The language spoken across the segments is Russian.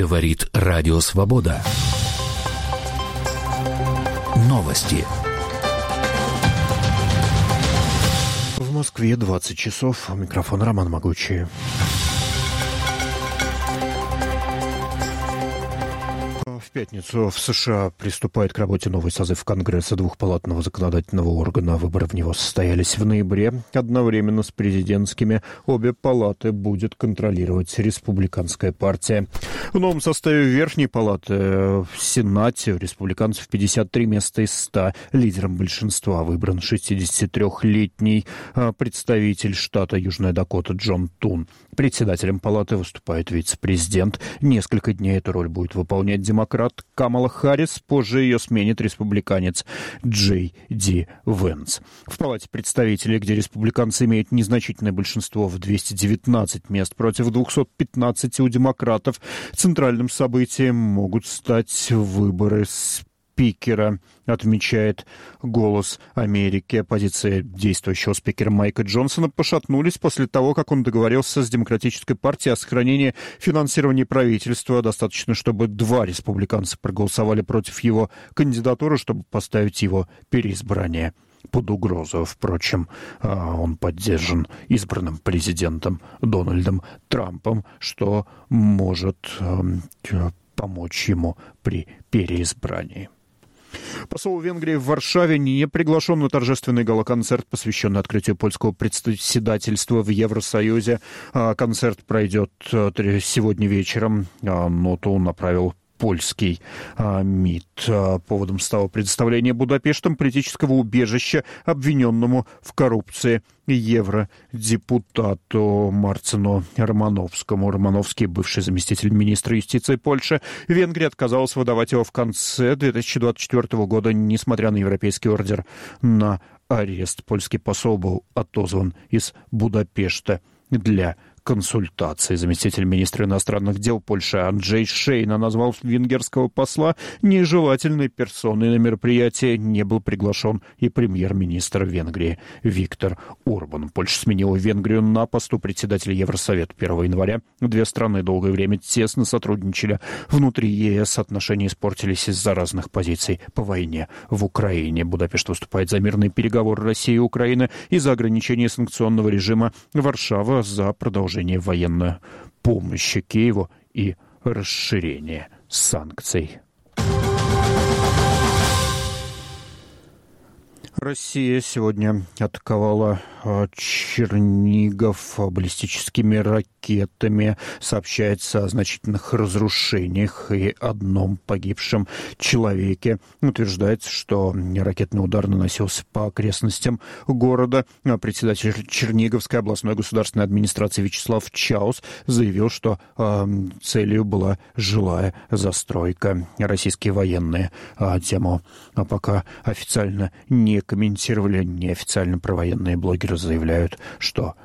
Говорит Радио Свобода. Новости. В Москве 20 часов. Микрофон Роман Могучий. В пятницу в США приступает к работе новый созыв Конгресса двухпалатного законодательного органа. Выборы в него состоялись в ноябре. Одновременно с президентскими обе палаты будет контролировать республиканская партия. В новом составе Верхней палаты в Сенате у республиканцев 53 места из 100. Лидером большинства выбран 63-летний представитель штата Южная Дакота Джон Тун. Председателем палаты выступает вице-президент. Несколько дней эту роль будет выполнять демократ Камала Харрис, позже ее сменит республиканец Джей Ди Венс. В Палате представителей, где республиканцы имеют незначительное большинство в 219 мест против 215 у демократов, центральным событием могут стать выборы спикера, отмечает «Голос Америки». Позиции действующего спикера Майка Джонсона пошатнулись после того, как он договорился с Демократической партией о сохранении финансирования правительства. Достаточно, чтобы 2 республиканца проголосовали против его кандидатуры, чтобы поставить его переизбрание под угрозу. Впрочем, он поддержан избранным президентом Дональдом Трампом, что может помочь ему при переизбрании. Посол Венгрии в Варшаве не приглашен на торжественный гала-концерт, посвященный открытию польского председательства в Евросоюзе. Концерт пройдет сегодня вечером. Ноту он направил польский МИД. Поводом стало предоставление Будапештом политического убежища обвиненному в коррупции евродепутату Марцину Романовскому. Романовский, бывший заместитель министра юстиции Польши. Венгрия отказалась выдавать его в конце 2024 года, несмотря на европейский ордер на арест. Польский посол был отозван из Будапешта для консультации. Заместитель министра иностранных дел Польши Анджей Шейна назвал венгерского посла нежелательной персоной. На мероприятие не был приглашен и премьер-министр Венгрии Виктор Орбан. Польша сменила Венгрию на посту председателя Евросовета 1 января. 2 страны долгое время тесно сотрудничали. Внутри ЕС отношения испортились из-за разных позиций по войне в Украине. Будапешт выступает за мирные переговоры России и Украины и за ограничение санкционного режима. Варшава за продолжение военной помощи Киеву и расширение санкций. Россия сегодня атаковала Чернигов баллистическими ракетами. Сообщается о значительных разрушениях и одном погибшем человеке. Утверждается, что ракетный удар наносился по окрестностям города. Председатель Черниговской областной государственной администрации Вячеслав Чаус заявил, что целью была жилая застройка. Российские военные тему пока официально не комментировали. Неофициально провоенные блогеры заявляют, что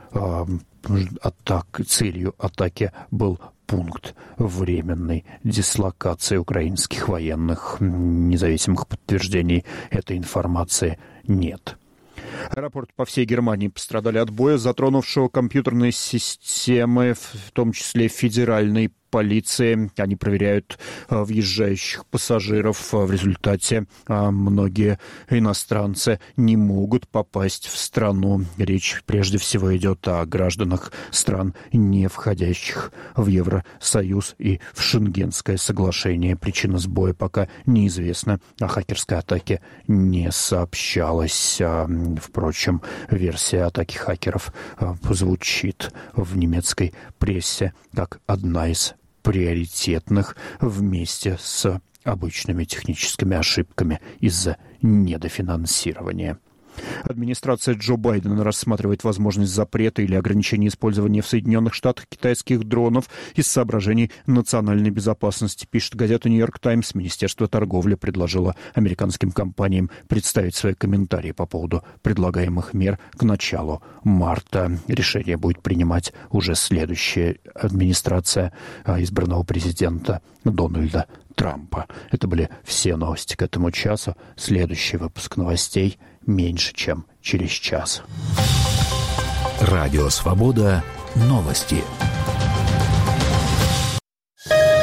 целью атаки был пункт временной дислокации украинских военных. Независимых подтверждений этой информации нет. Аэропорты по всей Германии пострадали от боя, затронувшего компьютерные системы, в том числе федеральной полиции. Они проверяют въезжающих пассажиров. В результате многие иностранцы не могут попасть в страну. Речь прежде всего идет о гражданах стран, не входящих в Евросоюз и в Шенгенское соглашение. Причина сбоя пока неизвестна. О хакерской атаке не сообщалось. Впрочем, версия атаки хакеров звучит в немецкой прессе как одна из приоритетных вместе с обычными техническими ошибками из-за недофинансирования. Администрация Джо Байдена рассматривает возможность запрета или ограничения использования в Соединенных Штатах китайских дронов из соображений национальной безопасности, пишет газета «Нью-Йорк Таймс». Министерство торговли предложило американским компаниям представить свои комментарии по поводу предлагаемых мер к началу марта. Решение будет принимать уже следующая администрация избранного президента Дональда Трампа. Это были все новости к этому часу. Следующий выпуск новостей меньше, чем через час. Радио «Свобода». Новости.